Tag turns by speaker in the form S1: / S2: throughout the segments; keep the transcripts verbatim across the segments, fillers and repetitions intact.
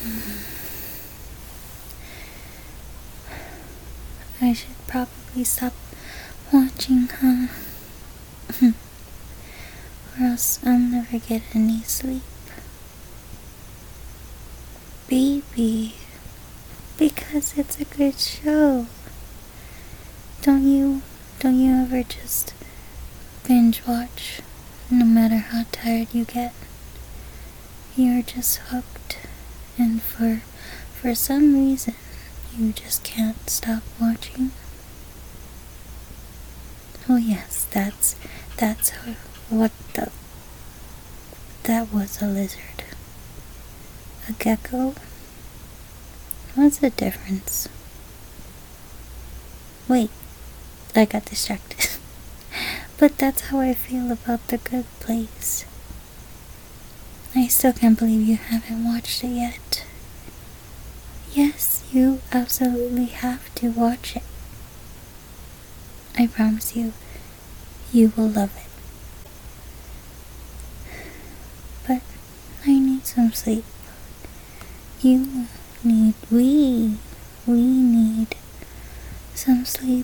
S1: I should probably stop watching, huh? Or else I'll never get any sleep. Baby, because it's a good show. Don't you, don't you ever just binge watch, no matter how tired you get? You're just hooked, and for, for some reason, you just can't stop watching. Oh yes, that's, that's how, what the, that was a lizard. A gecko? What's the difference? Wait, I got distracted. But that's how I feel about The Good Place. I still can't believe you haven't watched it yet. Yes, you absolutely have to watch it. I promise you, you will love it. But I need some sleep. You need, we, we need some sleep.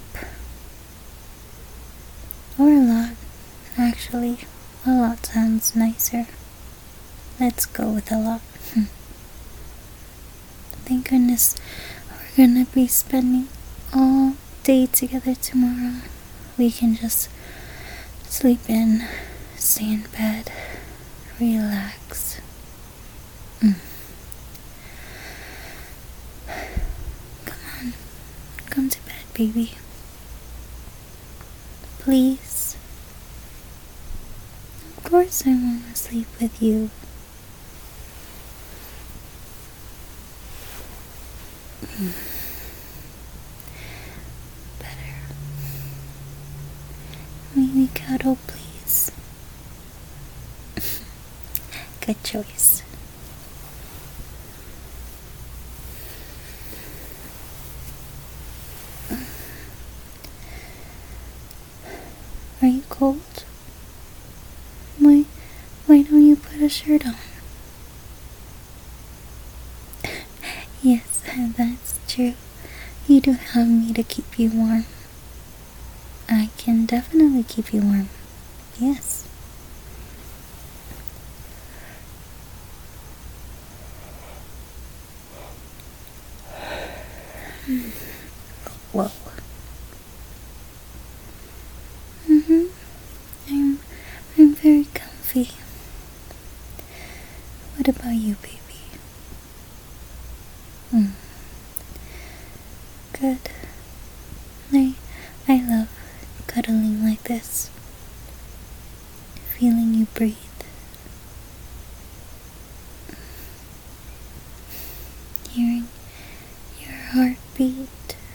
S1: Or a lot, actually. A lot sounds nicer. Let's go with a lot. Thank goodness we're gonna be spending all day together tomorrow. We can just sleep in, stay in bed, relax. Mm. Come on, come to bed, baby. Please. Of course I want to sleep with you. Mm. Better. Maybe cuddle, please. Good choice. Are you cold? Why, why don't you put a shirt on? Yes, that's true. You do have me to keep you warm. I can definitely keep you warm. Yes. Whoa. Mm-hmm. I'm, I'm very comfy. What about you, baby? Mm. Good. I, I love cuddling like this. Feeling you breathe. Hearing your heartbeat.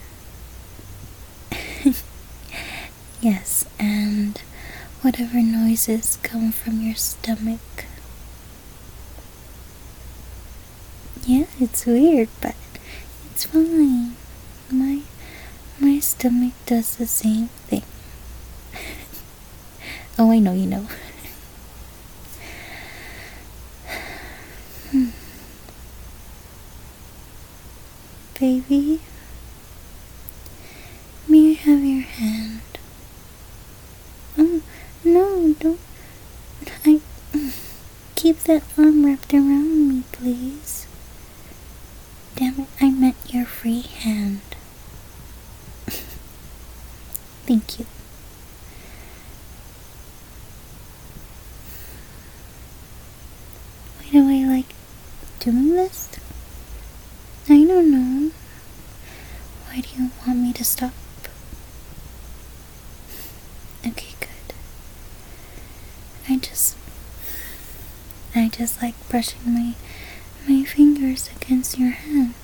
S1: Yes, and whatever noises come from your stomach. Yeah, it's weird, but it's fine. My my stomach does the same thing. Oh, I know you know. hmm. Baby, may I have your hand? Oh, no, don't. I keep that arm wrapped around me, please. Damn it, I meant your free hand. Thank you. Why do I like doing this? I don't know. Why do you want me to stop? Okay, good. I just... I just like brushing my, my fingers against your hand.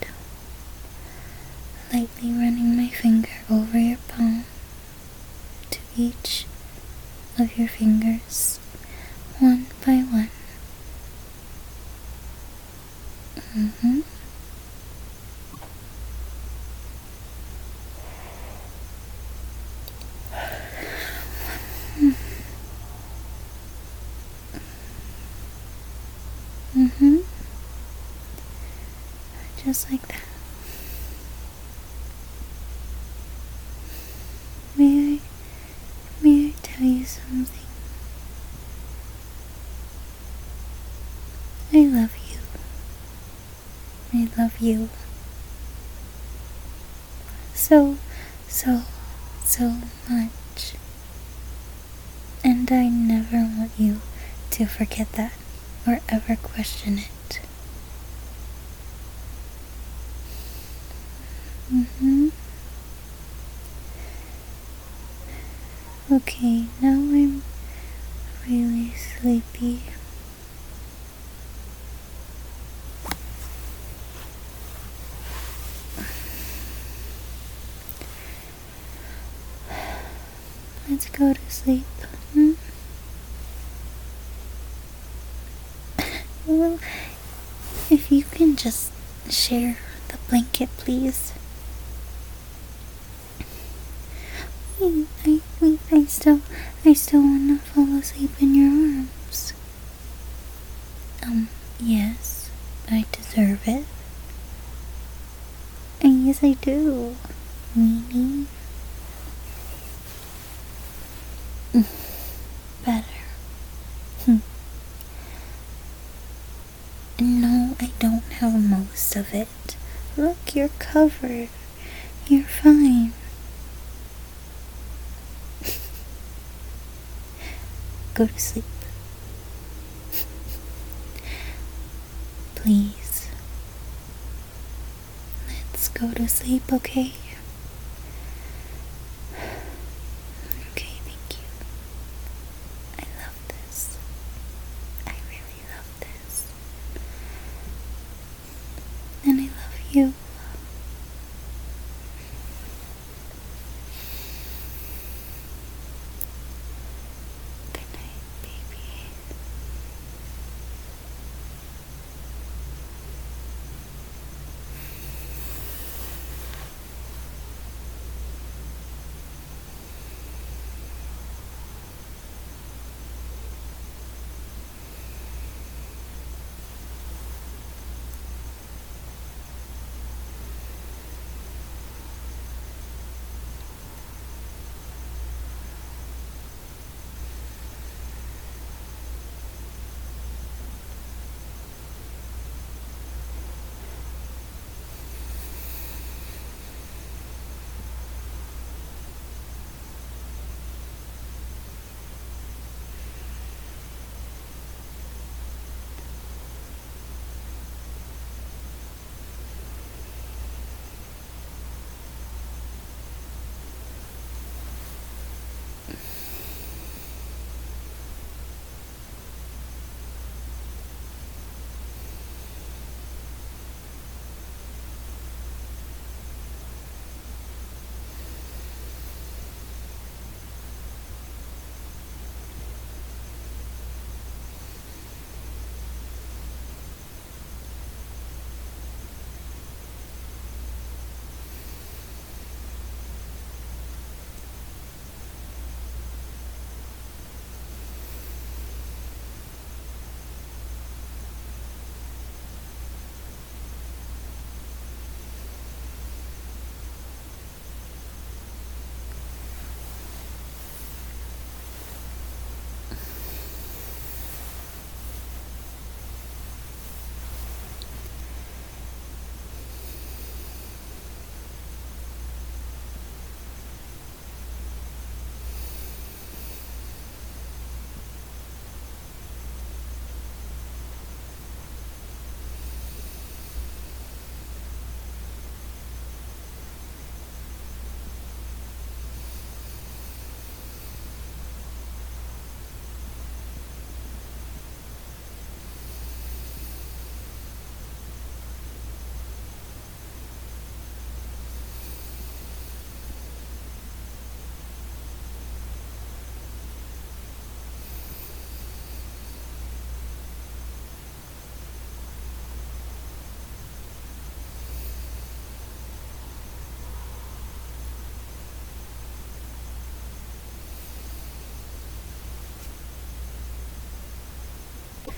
S1: Lightly running my finger over your palm to each of your fingers, one by one. Mm-hmm. Mm-hmm. just like that. May I, may I tell you something? I love you. I love you. So, so, so much. And I never want you to forget that or ever question it. Mm-hmm. Okay, now I'm really sleepy. Let's go to sleep. Hmm? Well, if you can just share the blanket, please. Wait, I, wait, I still, I still wanna fall asleep in your arms. Um, yes, I deserve it. And yes, I do, Weenie. Better. Hm. No, I don't have most of it. Look, you're covered. You're fine. Go to sleep. Please. Let's go to sleep, okay? Okay, thank you. I love this. I really love this. And I love you.